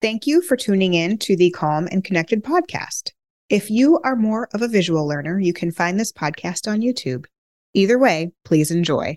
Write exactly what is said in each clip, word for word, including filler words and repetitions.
Thank you for tuning in to the Calm and Connected podcast. If you are more of a visual learner, you can find this podcast on YouTube. Either way, please enjoy.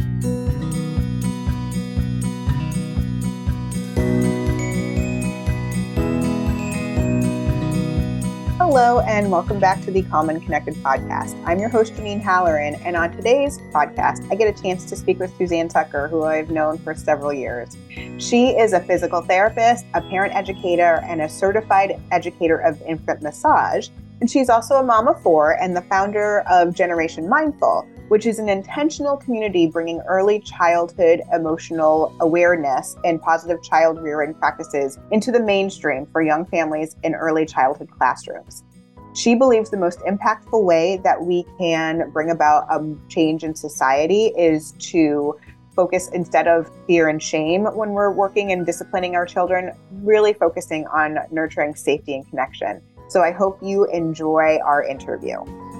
Hello, and welcome back to the Calm and Connected podcast. I'm your host, Janine Halloran, and on today's podcast, I get a chance to speak with Suzanne Tucker, who I've known for several years. She is a physical therapist, a parent educator, and a certified educator of infant massage. And she's also a mom of four and the founder of Generation Mindful, which is an intentional community bringing early childhood emotional awareness and positive child rearing practices into the mainstream for young families in early childhood classrooms. She believes the most impactful way that we can bring about a change in society is to focus, instead of fear and shame when we're working and disciplining our children, really focusing on nurturing safety and connection. So I hope you enjoy our interview.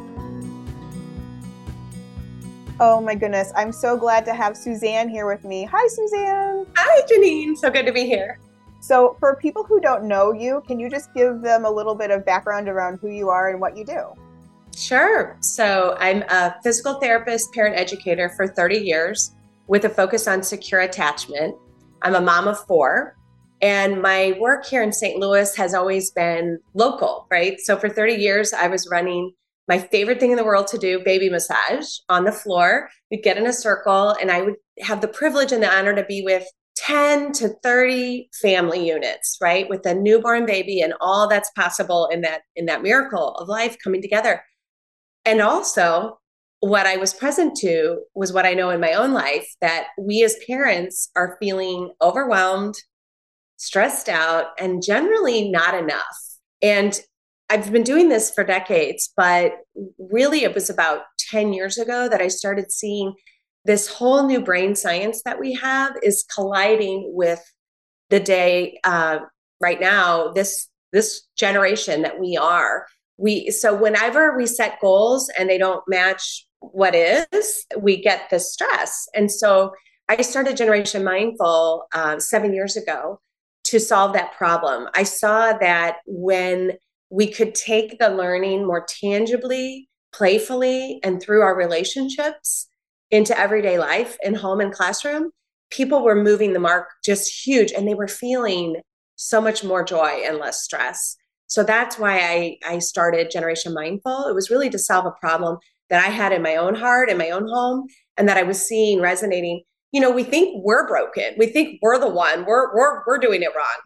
Oh my goodness, I'm so glad to have Suzanne here with me. Hi, Suzanne. Hi, Janine. So good to be here. So for people who don't know you, can you just give them a little bit of background around who you are and what you do? Sure. So I'm a physical therapist, parent educator for thirty years with a focus on secure attachment. I'm a mom of four, and my work here in Saint Louis has always been local, right? So for thirty years, I was running my favorite thing in the world to do, baby massage on the floor. We'd get in a circle and I would have the privilege and the honor to be with ten to thirty family units, right? With a newborn baby and all that's possible in that, in that miracle of life coming together. And also what I was present to was what I know in my own life, that we as parents are feeling overwhelmed, stressed out, and generally not enough. And I've been doing this for decades, but really it was about ten years ago that I started seeing this whole new brain science that we have is colliding with the day uh, right now, this, this generation that we are. We, so whenever we set goals and they don't match what is, we get this stress. And so I started Generation Mindful uh, seven years ago to solve that problem. I saw that when we could take the learning more tangibly, playfully, and through our relationships into everyday life in home and classroom, people were moving the mark just huge, and they were feeling so much more joy and less stress. So that's why I, I started Generation Mindful. It was really to solve a problem that I had in my own heart, in my own home, and that I was seeing resonating. You know, we think we're broken. We think we're the one, we're, we're, we're doing it wrong.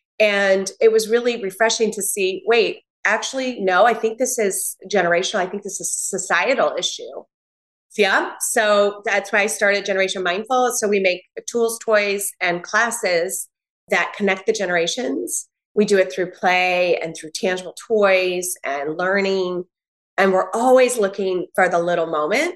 And it was really refreshing to see, wait, actually, no, I think this is generational. I think this is a societal issue. Yeah. So that's why I started Generation Mindful. So we make tools, toys, and classes that connect the generations. We do it through play and through tangible toys and learning. And we're always looking for the little moment,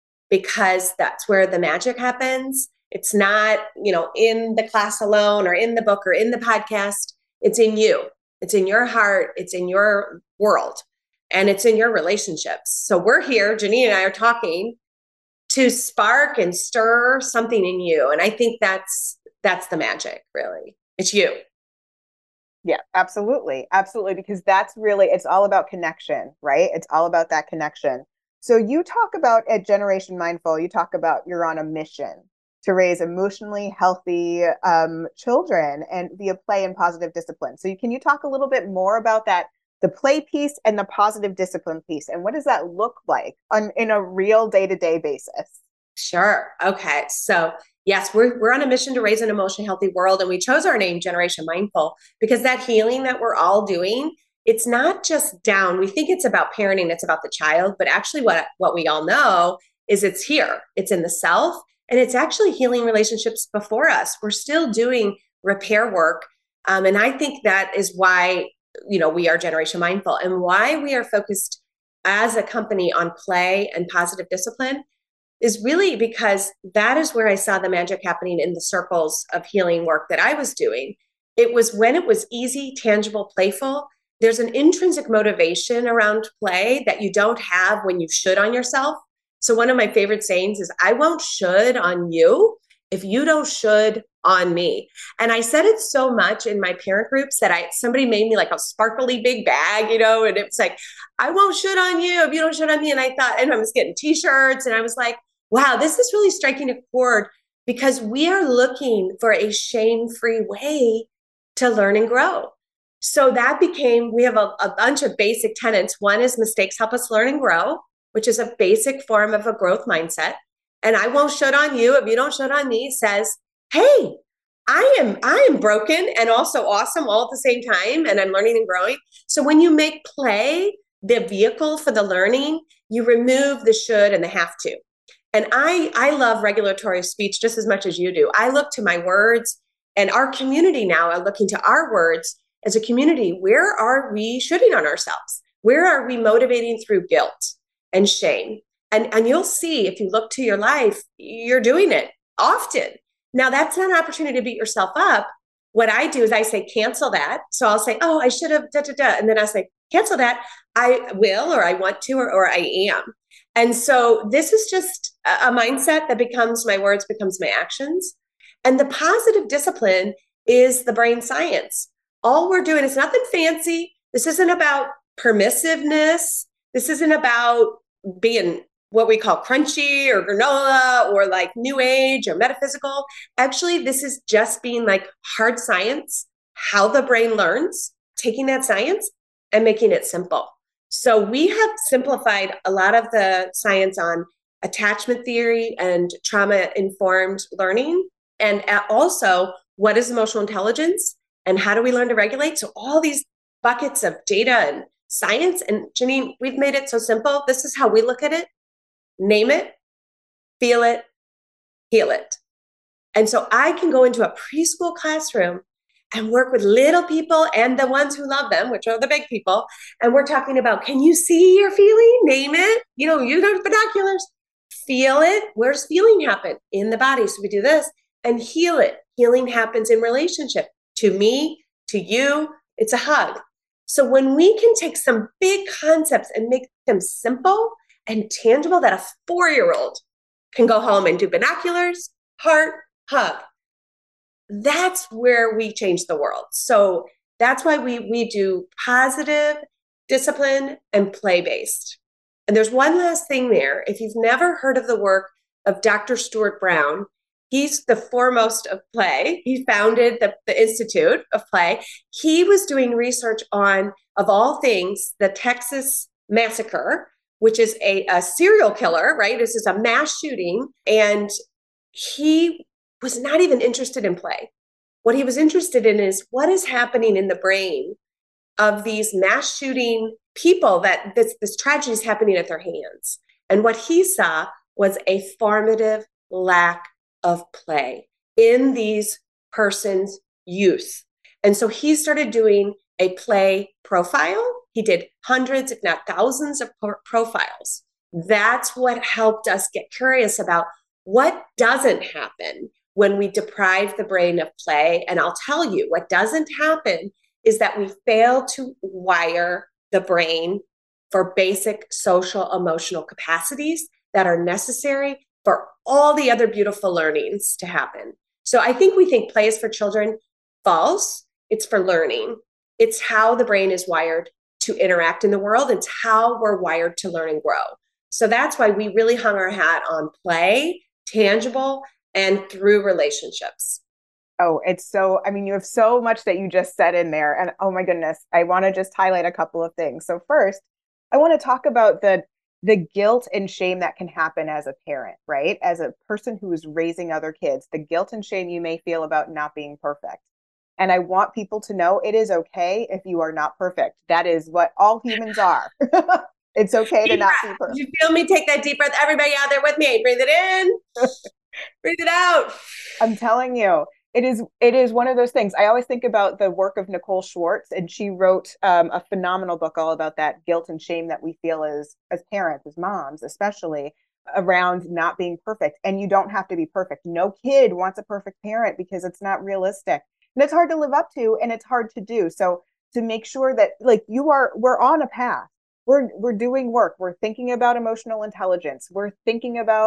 because that's where the magic happens. It's not, you know, in the class alone or in the book or in the podcast. It's in you. It's in your heart. It's in your world. And it's in your relationships. So we're here, Janine and I are talking to spark and stir something in you. And I think that's, that's the magic, really. It's you. Yeah, absolutely. Absolutely. Because that's really, it's all about connection, right? It's all about that connection. So you talk about at Generation Mindful, you talk about you're on a mission to raise emotionally healthy um, children and via play and positive discipline. So you, can you talk a little bit more about that, the play piece and the positive discipline piece, and what does that look like on in a real day-to-day basis? Sure. Okay. So yes, we're, we're on a mission to raise an emotionally healthy world. And we chose our name Generation Mindful because that healing that we're all doing, it's not just down. We think it's about parenting, it's about the child, but actually what, what we all know is it's here, it's in the self, and it's actually healing relationships before us. We're still doing repair work. Um, and I think that is why, you know, we are Generation Mindful, and why we are focused as a company on play and positive discipline is really because that is where I saw the magic happening in the circles of healing work that I was doing. It was when it was easy, tangible, playful. There's an intrinsic motivation around play that you don't have when you should on yourself. So one of my favorite sayings is, I won't should on you if you don't should on me. And I said it so much in my parent groups that I somebody made me like a sparkly big bag, you know, and it was like, I won't should on you if you don't should on me. And I thought, and I was getting t-shirts and I was like, wow, this is really striking a chord because we are looking for a shame-free way to learn and grow. So that became, we have a, a bunch of basic tenets. One is mistakes help us learn and grow, which is a basic form of a growth mindset. And I won't should on you if you don't should on me says, hey, I am I am broken and also awesome all at the same time, and I'm learning and growing. So when you make play the vehicle for the learning, you remove the should and the have to. And I I love regulatory speech just as much as you do. I look to my words, and our community now are looking to our words as a community. Where are we shooting on ourselves? Where are we motivating through guilt and shame? And, and you'll see if you look to your life, you're doing it often. Now, that's not an opportunity to beat yourself up. What I do is I say, cancel that. So I'll say, oh, I should have, da, da, da. And then I'll say, cancel that. I will, or I want to, or, or I am. And so this is just a mindset that becomes my words, becomes my actions. And the positive discipline is the brain science. All we're doing is nothing fancy. This isn't about permissiveness. This isn't about being what we call crunchy or granola or like new age or metaphysical. Actually, this is just being like hard science, how the brain learns, taking that science and making it simple. So we have simplified a lot of the science on attachment theory and trauma-informed learning. And also, what is emotional intelligence and how do we learn to regulate? So all these buckets of data and science. And Janine, we've made it so simple. This is how we look at it. Name it, feel it, heal it. And so I can go into a preschool classroom and work with little people and the ones who love them, which are the big people. And we're talking about, can you see your feeling? Name it. You know, use those binoculars. Feel it. Where's feeling happen? In the body. So we do this and heal it. Healing happens in relationship to me, to you. It's a hug. So when we can take some big concepts and make them simple and tangible, that a four-year-old can go home and do binoculars, heart, hug. That's where we change the world. So that's why we we do positive, discipline, and play-based. And there's one last thing there. If you've never heard of the work of Doctor Stuart Brown, he's the foremost of play. He founded the, the Institute of Play. He was doing research on, of all things, the Texas Massacre, which is a, a serial killer, right? This is a mass shooting. And he was not even interested in play. What he was interested in is what is happening in the brain of these mass shooting people that this, this tragedy is happening at their hands. And what he saw was a formative lack of play in these persons' youth. And so he started doing a play profile. He did hundreds, if not thousands of pro- profiles. That's what helped us get curious about what doesn't happen when we deprive the brain of play. And I'll tell you, what doesn't happen is that we fail to wire the brain for basic social emotional capacities that are necessary for all the other beautiful learnings to happen. So I think we think play is for children. False. It's for learning. It's how the brain is wired to interact in the world. It's how we're wired to learn and grow. So that's why we really hung our hat on play, tangible, and through relationships. Oh, it's so, I mean, you have so much that you just said in there. And oh my goodness, I want to just highlight a couple of things. So first, I want to talk about the the guilt and shame that can happen as a parent, right? As a person who is raising other kids, the guilt and shame you may feel about not being perfect. And I want people to know it is okay if you are not perfect. That is what all humans are. It's okay to not be perfect. You feel me? Take that deep breath. Everybody out there with me. Breathe it in. Breathe it out. I'm telling you, it is it is one of those things. I always think about the work of Nicole Schwartz, and she wrote um, a phenomenal book all about that guilt and shame that we feel as as parents, as moms, especially around not being perfect. And you don't have to be perfect. No kid wants a perfect parent because it's not realistic. And it's hard to live up to, and it's hard to do. So to make sure that like you are, we're on a path. We're we're doing work. We're thinking about emotional intelligence. We're thinking about,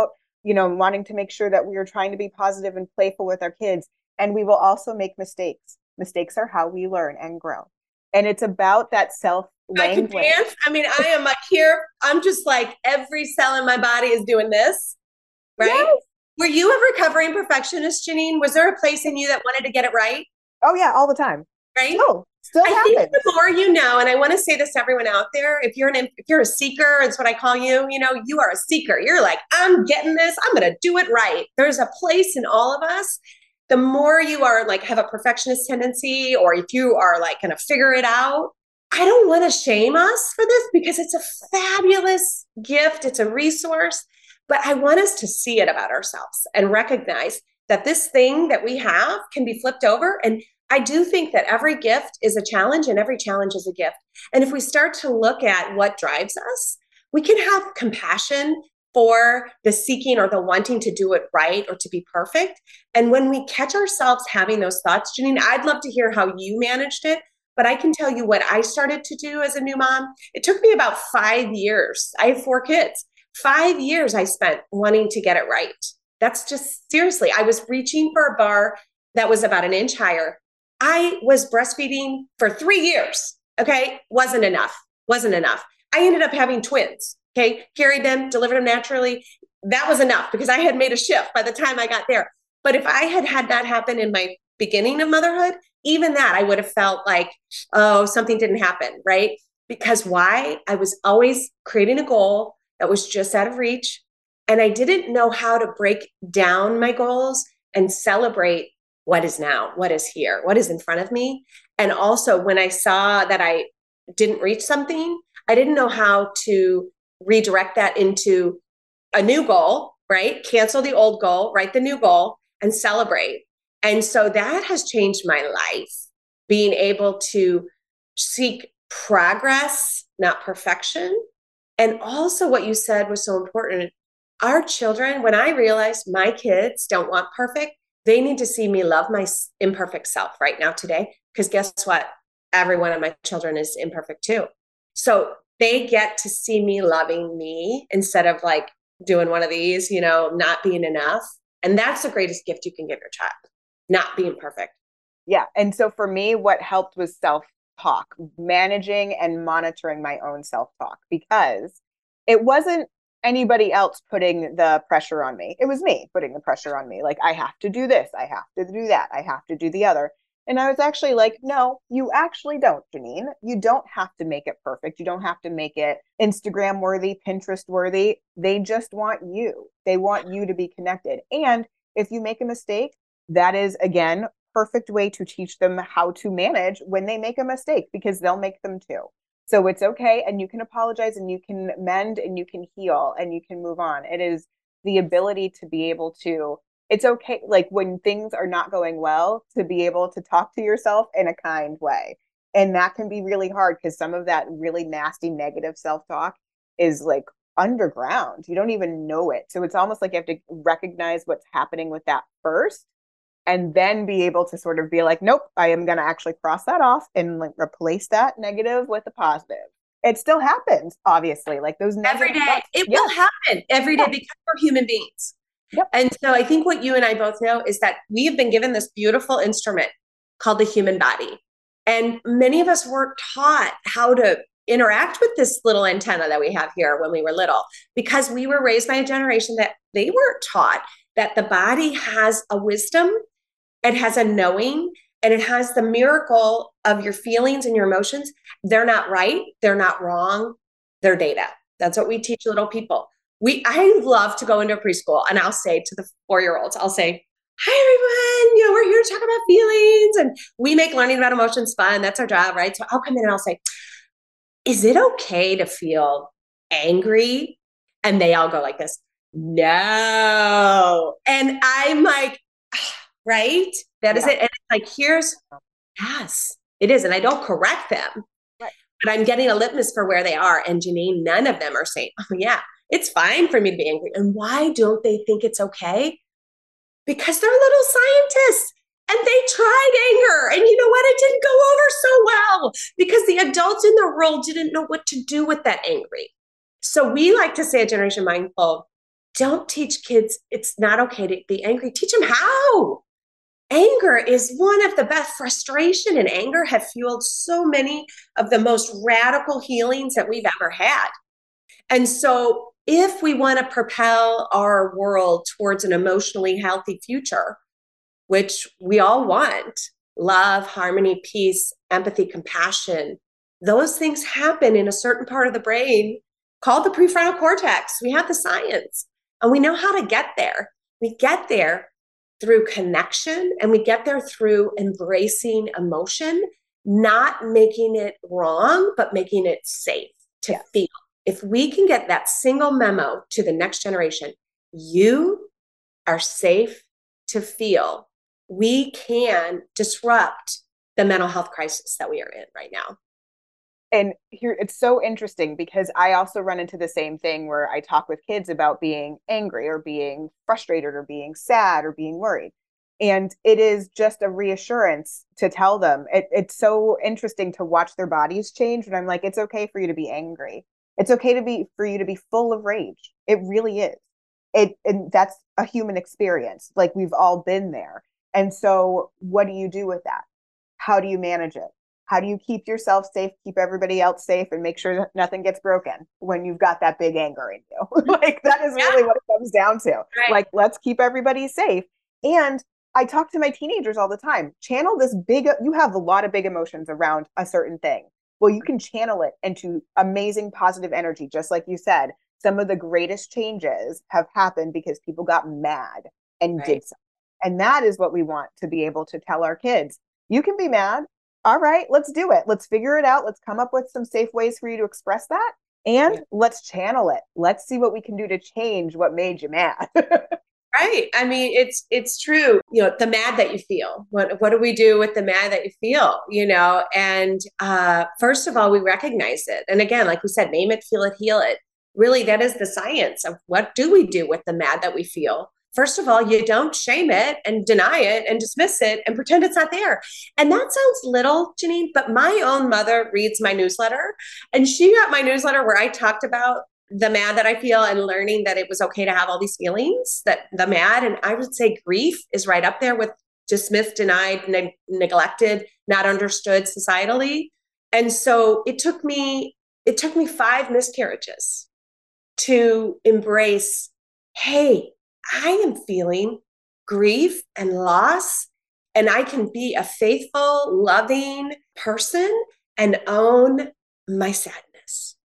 you know, wanting to make sure that we are trying to be positive and playful with our kids. And we will also make mistakes. Mistakes are how we learn and grow. And it's about that self language. I can dance. I mean, I am like here. I'm just like every cell in my body is doing this, right? Yes. Were you a recovering perfectionist, Janine? Was there a place in you that wanted to get it right? Oh yeah, all the time. Right? Oh, still I happens. think the more you know, and I want to say this to everyone out there, if you're an if you're a seeker, it's what I call you, you know, you are a seeker. You're like, I'm getting this, I'm gonna do it right. There's a place in all of us. The more you are like have a perfectionist tendency, or if you are like gonna figure it out, I don't want to shame us for this because it's a fabulous gift, it's a resource, but I want us to see it about ourselves and recognize that this thing that we have can be flipped over. And I do think that every gift is a challenge and every challenge is a gift. And if we start to look at what drives us, we can have compassion for the seeking or the wanting to do it right or to be perfect. And when we catch ourselves having those thoughts, Janine, I'd love to hear how you managed it, but I can tell you what I started to do as a new mom. It took me about five years. I have four kids. Five years I spent wanting to get it right. That's just seriously, I was reaching for a bar that was about an inch higher. I was breastfeeding for three years. Okay. Wasn't enough. Wasn't enough. I ended up having twins. Okay. Carried them, delivered them naturally. That was enough because I had made a shift by the time I got there. But if I had had that happen in my beginning of motherhood, even that I would have felt like, oh, something didn't happen. Right. Because why? I was always creating a goal that was just out of reach. And I didn't know how to break down my goals and celebrate what is now, what is here, what is in front of me. And also when I saw that I didn't reach something, I didn't know how to redirect that into a new goal, right? Cancel the old goal, write the new goal and celebrate. And so that has changed my life, being able to seek progress, not perfection. And also what you said was so important. Our children, when I realized my kids don't want perfect, they need to see me love my imperfect self right now today. Because guess what? Every one of my children is imperfect too. So they get to see me loving me instead of like doing one of these, you know, not being enough. And that's the greatest gift you can give your child, not being perfect. Yeah. And so for me, what helped was self-talk, managing and monitoring my own self-talk, because it wasn't anybody else putting the pressure on me. It was me putting the pressure on me. Like, I have to do this. I have to do that. I have to do the other. And I was actually like, no, you actually don't, Janine. You don't have to make it perfect. You don't have to make it Instagram worthy, Pinterest worthy. They just want you. They want you to be connected. And if you make a mistake, that is, again, perfect way to teach them how to manage when they make a mistake, because they'll make them too. So it's okay. And you can apologize and you can mend and you can heal and you can move on. It is the ability to be able to, it's okay. Like when things are not going well, to be able to talk to yourself in a kind way. And that can be really hard because some of that really nasty negative self-talk is like underground. You don't even know it. So it's almost like you have to recognize what's happening with that first, and then be able to sort of be like, nope, I am going to actually cross that off and like replace that negative with a positive. It still happens, obviously, like those every day. Thoughts. It yeah. will happen every day yeah. because we're human beings. Yep. And so I think what you and I both know is that we have been given this beautiful instrument called the human body. And many of us weren't taught how to interact with this little antenna that we have here when we were little, because we were raised by a generation that they weren't taught that the body has a wisdom. It has a knowing, and it has the miracle of your feelings and your emotions. They're not right. They're not wrong. They're data. That's what we teach little people. We, I love to go into a preschool and I'll say to the four-year-olds, I'll say, hi, everyone, you know, we're here to talk about feelings, and we make learning about emotions fun. That's our job, right? So I'll come in and I'll say, is it okay to feel angry? And they all go like this, no. And I'm like, right? That is yeah. it. And it's like, here's, yes, it is. And I don't correct them, right. But I'm getting a litmus for where they are. And Janine, none of them are saying, oh yeah, it's fine for me to be angry. And why don't they think it's okay? Because they're little scientists and they tried anger. And you know what? It didn't go over so well because the adults in the world didn't know what to do with that angry. So we like to say at Generation Mindful, don't teach kids it's not okay to be angry. Teach them how. Anger is one of the best. Frustration and anger have fueled so many of the most radical healings that we've ever had. And so if we want to propel our world towards an emotionally healthy future, which we all want, love, harmony, peace, empathy, compassion, those things happen in a certain part of the brain called the prefrontal cortex. We have the science and we know how to get there. We get there through connection, and we get there through embracing emotion, not making it wrong, but making it safe to yes. feel. If we can get that single memo to the next generation, you are safe to feel, we can disrupt the mental health crisis that we are in right now. And here, it's so interesting because I also run into the same thing where I talk with kids about being angry or being frustrated or being sad or being worried. And it is just a reassurance to tell them. It, it's so interesting to watch their bodies change. And I'm like, it's okay for you to be angry. It's okay to be for you to be full of rage. It really is. It, and that's a human experience. Like, we've all been there. And so what do you do with that? How do you manage it? How do you keep yourself safe, keep everybody else safe, and make sure that nothing gets broken when you've got that big anger in you? Like, that is really yeah. what it comes down to. Right. Like, let's keep everybody safe. And I talk to my teenagers all the time. Channel this big, you have a lot of big emotions around a certain thing. Well, you can channel it into amazing positive energy. Just like you said, some of the greatest changes have happened because people got mad and right. did something. And that is what we want to be able to tell our kids. You can be mad. All right, let's do it. Let's figure it out. Let's come up with some safe ways for you to express that. And yeah. let's channel it. Let's see what we can do to change what made you mad. Right. I mean, it's it's true. You know, the mad that you feel. What what do we do with the mad that you feel? You know, and uh, first of all, we recognize it. And again, like we said, name it, feel it, heal it. Really, that is the science of what do we do with the mad that we feel. First of all, you don't shame it and deny it and dismiss it and pretend it's not there. And that sounds little, Janine, but my own mother reads my newsletter, and she got my newsletter where I talked about the mad that I feel and learning that it was okay to have all these feelings, that the mad, and I would say grief is right up there with dismissed, denied, ne- neglected, not understood societally. And so it took me, it took me five miscarriages to embrace, hey, I am feeling grief and loss, and I can be a faithful, loving person and own my sadness.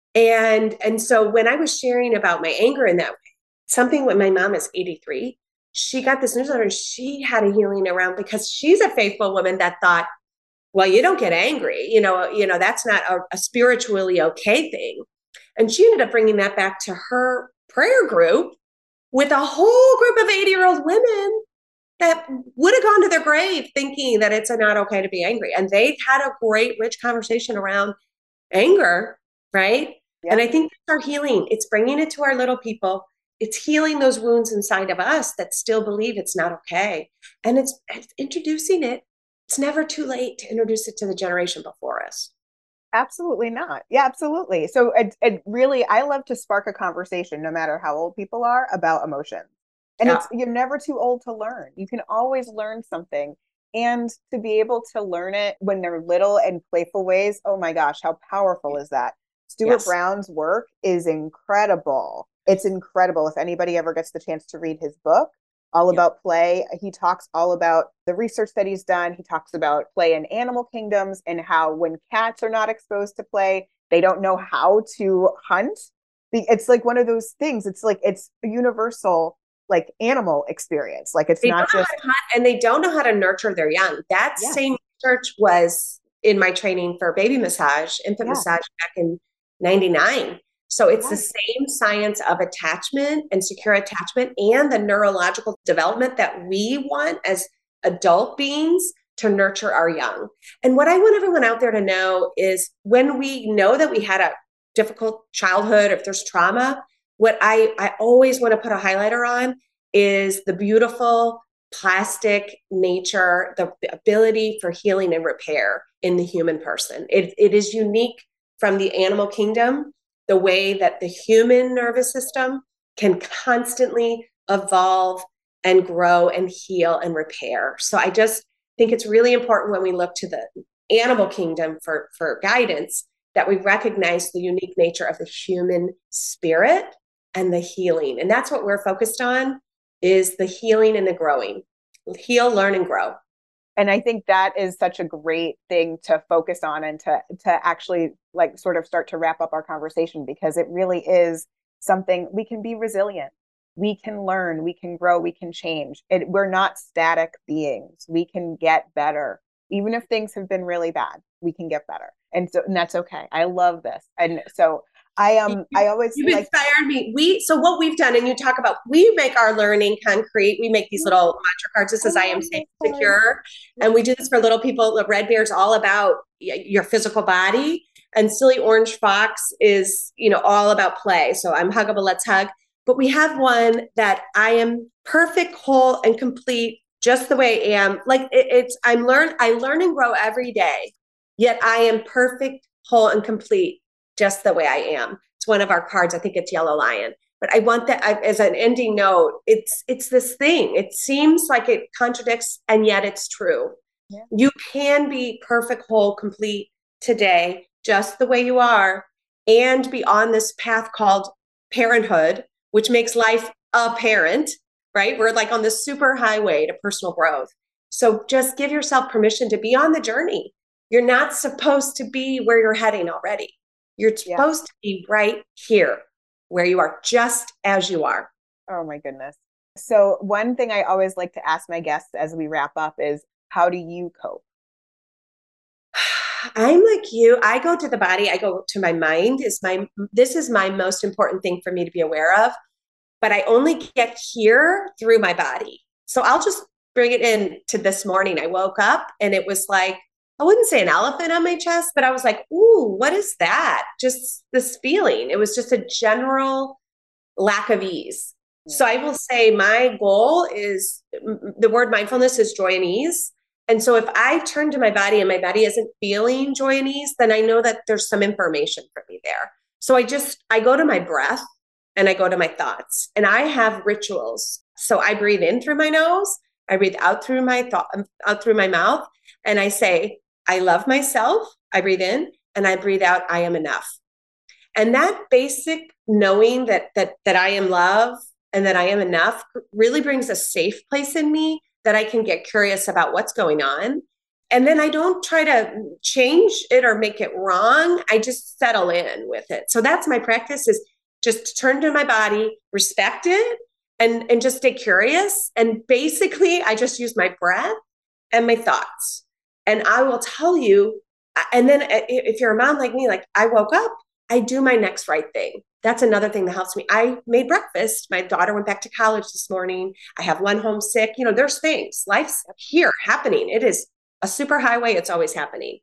And, and so when I was sharing about my anger in that way, something when my mom is eighty-three, she got this newsletter and she had a healing around because she's a faithful woman that thought, well, you don't get angry. You know, you know, that's not a, a spiritually okay thing. And she ended up bringing that back to her prayer group with a whole group of eighty-year-old women that would have gone to their grave thinking that it's not okay to be angry. And they had a great, rich conversation around anger, right? Yeah. And I think that's our healing. It's bringing it to our little people. It's healing those wounds inside of us that still believe it's not okay. And it's, it's introducing it. It's never too late to introduce it to the generation before us. Absolutely not. Yeah, absolutely. So it, it really, I love to spark a conversation, no matter how old people are, about emotions. And yeah. it's, you're never too old to learn. You can always learn something. And to be able to learn it when they're little and playful ways, oh my gosh, how powerful is that? Stuart yes. Brown's work is incredible. It's incredible. If anybody ever gets the chance to read his book, all yeah. about play, he talks all about the research that he's done. He talks about play in animal kingdoms and how when cats are not exposed to play, they don't know how to hunt. It's like one of those things. It's like, it's a universal like animal experience. Like it's they not just hunt, and they don't know how to nurture their young. That yeah. same research was in my training for baby massage, infant yeah. massage back in ninety-nine. So it's the same science of attachment and secure attachment and the neurological development that we want as adult beings to nurture our young. And what I want everyone out there to know is when we know that we had a difficult childhood, if there's trauma, what I, I always want to put a highlighter on is the beautiful plastic nature, the ability for healing and repair in the human person. It, it is unique from the animal kingdom, the way that the human nervous system can constantly evolve and grow and heal and repair. So I just think it's really important when we look to the animal kingdom for, for guidance that we recognize the unique nature of the human spirit and the healing. And that's what we're focused on, is the healing and the growing. Heal, learn, and grow. And I think that is such a great thing to focus on and to to actually like sort of start to wrap up our conversation, because it really is something we can be resilient. We can learn, we can grow, we can change. It, we're not static beings. We can get better. Even if things have been really bad, we can get better. And so and that's okay. I love this. And so I um I always You've like inspired me. We so what we've done, and you talk about, we make our learning concrete. We make these little mantra cards. This is I am safe and secure, and we do this for little people. The Red Bear is all about your physical body, and Silly Orange Fox is, you know, all about play. So I'm huggable, let's hug. But we have one that I am perfect, whole, and complete, just the way I am. Like it, it's I'm learn I learn and grow every day. Yet I am perfect, whole, and complete, just the way I am. It's one of our cards. I think it's Yellow Lion. But I want that I, as an ending note. It's it's this thing. It seems like it contradicts, and yet it's true. Yeah. You can be perfect, whole, complete today, just the way you are, and be on this path called parenthood, which makes life a parent, right? We're like on this super highway to personal growth. So just give yourself permission to be on the journey. You're not supposed to be where you're heading already. You're supposed yeah. to be right here where you are, just as you are. Oh my goodness. So one thing I always like to ask my guests as we wrap up is, how do you cope? I'm like you. I go to the body. I go to my mind. Is my This is my most important thing for me to be aware of. But I only get here through my body. So I'll just bring it in to this morning. I woke up and it was like, I wouldn't say an elephant on my chest, but I was like, ooh, what is that? Just this feeling. It was just a general lack of ease. Mm-hmm. So I will say my goal is, the word mindfulness is joy and ease. And so if I turn to my body and my body isn't feeling joy and ease, then I know that there's some information for me there. So I just, I go to my breath and I go to my thoughts, and I have rituals. So I breathe in through my nose. I breathe out through my thought, out through my mouth. And I say, I love myself. I breathe in, and I breathe out, I am enough. And that basic knowing that, that, that I am love and that I am enough really brings a safe place in me that I can get curious about what's going on. And then I don't try to change it or make it wrong. I just settle in with it. So that's my practice, is just to turn to my body, respect it, and, and just stay curious. And basically, I just use my breath and my thoughts. And I will tell you, and then if you're a mom like me, like I woke up, I do my next right thing. That's another thing that helps me. I made breakfast. My daughter went back to college this morning. I have one homesick. You know, there's things. Life's here happening. It is a super highway. It's always happening.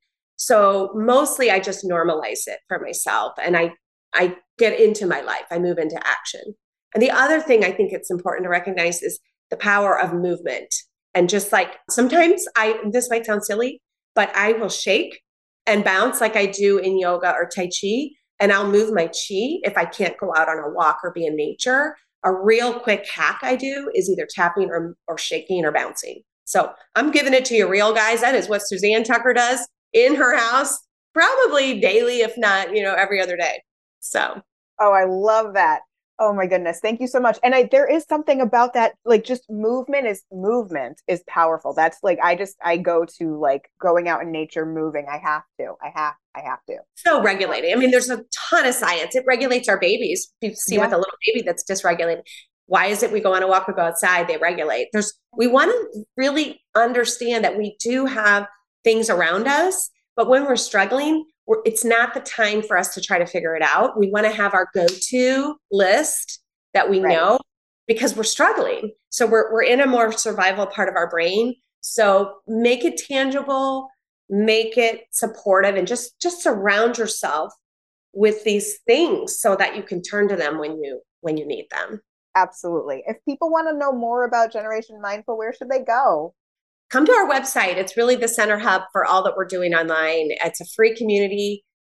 So mostly I just normalize it for myself, and I, I get into my life. I move into action. And the other thing I think it's important to recognize is the power of movement. And just like sometimes I, this might sound silly, but I will shake and bounce like I do in yoga or Tai Chi, and I'll move my chi if I can't go out on a walk or be in nature. A real quick hack I do is either tapping or, or shaking or bouncing. So I'm giving it to you real, guys. That is what Suzanne Tucker does in her house, probably daily, if not, you know, every other day. So. Oh, I love that. Oh my goodness. Thank you so much. And I, there is something about that, like just movement is movement is powerful. That's like, I just, I go to like going out in nature, moving. I have to, I have, I have to. So regulating. I mean, there's a ton of science. It regulates our babies. You see yeah. with a little baby that's dysregulated. Why is it we go on a walk, we go outside, they regulate? There's, we want to really understand that we do have things around us, but when we're struggling, We're, it's not the time for us to try to figure it out. We want to have our go-to list that we right. know, because we're struggling. So we're we're in a more survival part of our brain. So make it tangible, make it supportive, and just, just surround yourself with these things so that you can turn to them when you when you need them. Absolutely. If people want to know more about Generation Mindful, where should they go? Come to our website. It's really the center hub for all that we're doing online. It's a free community.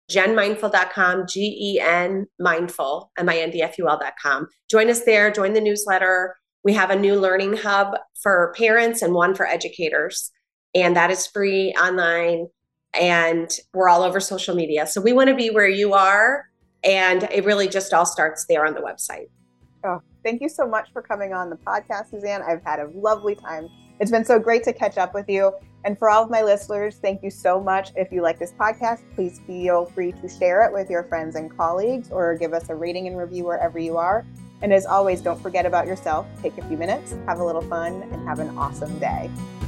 gen mindful dot com, G E N mindful, M I N D F U L dot com. Join us there, join the newsletter. We have a new learning hub for parents and one for educators, and that is free online, and we're all over social media. So we want to be where you are, and it really just all starts there on the website. Oh, thank you so much for coming on the podcast, Suzanne. I've had a lovely time. It's been so great to catch up with you. And for all of my listeners, thank you so much. If you like this podcast, please feel free to share it with your friends and colleagues or give us a rating and review wherever you are. And as always, don't forget about yourself. Take a few minutes, have a little fun, and have an awesome day.